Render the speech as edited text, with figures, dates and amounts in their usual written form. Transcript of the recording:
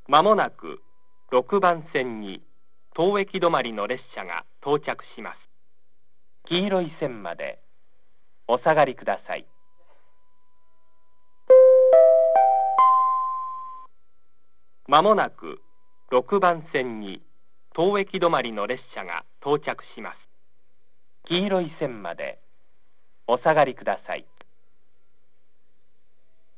まもなく6番線に当駅止まりの列車が到着します。黄色い線までお下がりください。まもなく6番線に当駅止まりの列車が到着します。黄色い線までお下がりください。